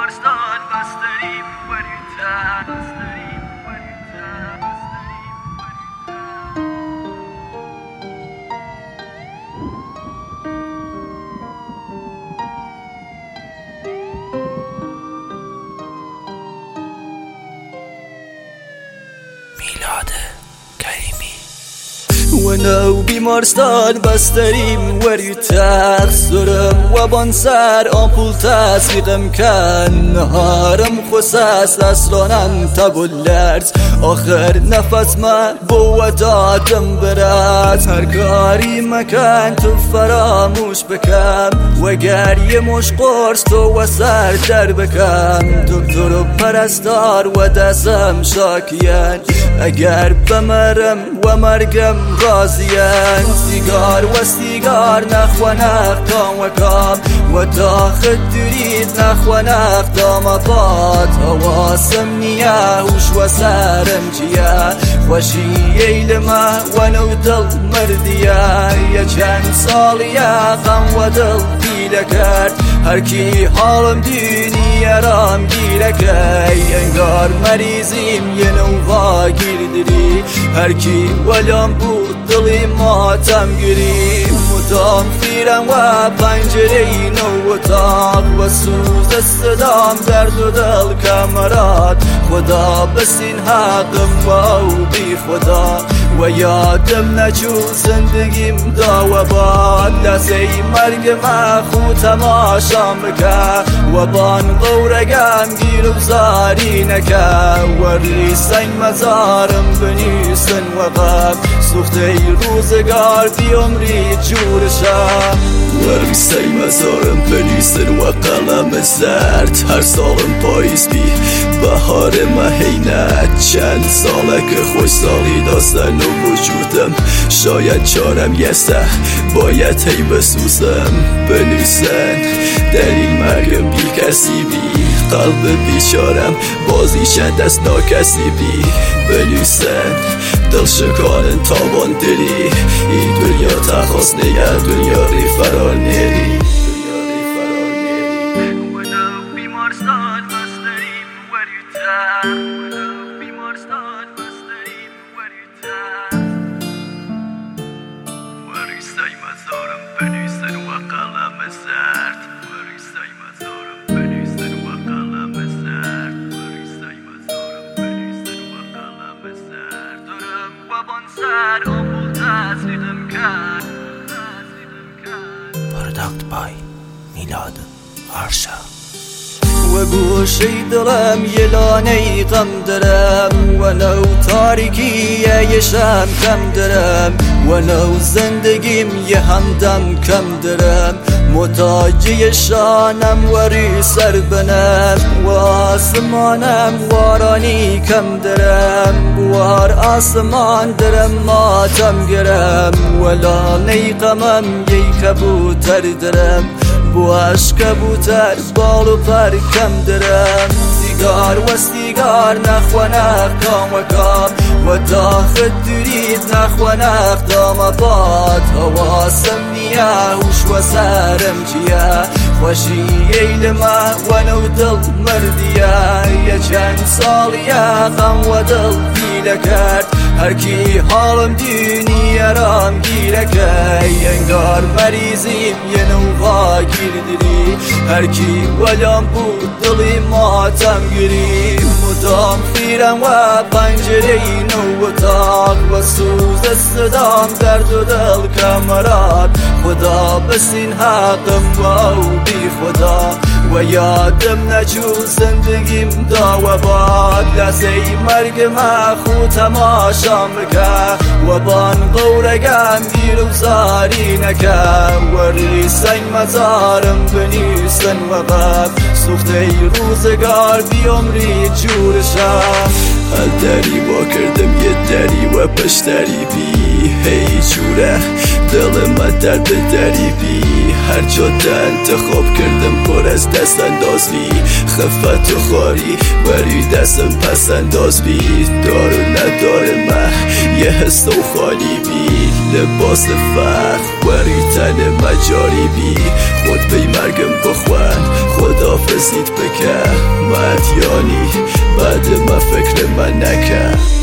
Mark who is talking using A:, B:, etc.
A: بیمارستان بستریم وریتر
B: ونو بیمارستان بستریم وری تقصرم و بانسر آمپول تصویقم کن نهارم خساس لسرانم تبولرز آخر نفس من بو دادم برد هر کاری مکن تو فراموش بکم و گریه مش قرص تو و سر در بکم دکتر و پرستار و دستم شاکین اگر بمرم و مرگم راضیان سیگار و سیگار نخو نختام و کام و داخل درید نخو نختام باد حواسم نیا هوش و سرم جیا خوشی ایل ما و نو دل مردیا یا چند سالیا غم و دل دیده کرد هر کی حالم دینی رام گیره که انگار مریضیم یه نووا گیردری هر کی ولم بود دلی ماتم گیری مدام خیرم و پنجره نو اتاق و سوز صدام درد و دل کمرات خدا بسین حقم و او بی خدا و یادم نچو زندگیم دا و باد لسه مرگ ما خو تماشام بکه و بان غورگم گیر و زاری نکه و ریسنگ مزارم بنیسن و غم سوخته روزگار بی عمری جورشم و ریسنگ مزارم بنیسن و قلم زرد هر سالم پاییز بی بهار مهینت چند ساله که خوش سالی داستن و وجودم شاید چارم یسته باید هی بسوزم بنویسن دلیل مرگم بی کسی بی قلب بیچارم بازیشن دست ناکسی بی بنویسن دل شکانن تابان دلی این دنیا تخواست نگه دنیا ری فرار نری
A: ونو بیمارستان بستریم وریتر ونو بیمارستان بستریم وریتر وریستای مزارم بنویسن و قلم زرد وریستای مزارم بنویسن و قلم زرد وریستای مزارم بنویسن و قلم زرد دارم و بانسر آمول تصویقم کرد
C: Product by میلاد آرشا
B: و گوشی دلم یه لانه غم دارم و نو تاریکی یه شم کم دارم و نو زندگیم یه همدم کم دارم محتاجی شانم وری سر بنم و آسمانم وارانی کم دارم بوار آسمان درم ماتم گرم و لانه غمم یه کبوتر دارم بواش کبوتر بال و پر کم دارم سیگار و سیگار نخو نختام و کام و داخل درید نخو نختام باد حواسم نیا هوش و سرم جیا خوشی ایل ما و نو دل مردیا یا چند سالیا غم و دل دیده کرد هر کی حالم دینی رام گیره که انگار مریضیم یه نووا گیردری هر کی ولم بود دلی ماتم گیری مدام خیرم و پنجره نو اتاق و سوز صدام درد و دل کمرات خدا بسین حقم و او بی خدا و یادم نچو زندگیم دا و باد لسه مرگ ما خو تماشام بکه و بان غورگم گیر و زاری نکه و ریسنگ مزارم بنیسن و غم سوخته روزگار بی عمری جورشم هر دری با کردم یه دری و پشتری بی هی جوره دل من درد دری بی هر جا انتخاب کردم پر از دست انداز بی خفت و خاری وری دستم پس انداز بی دار و نداره من یه حس و خالی بی لباس فرق وری تن مجاری بی خود بی مرگم بخوان خدافز زید بکن باید یانی بعد ما فکر من نکن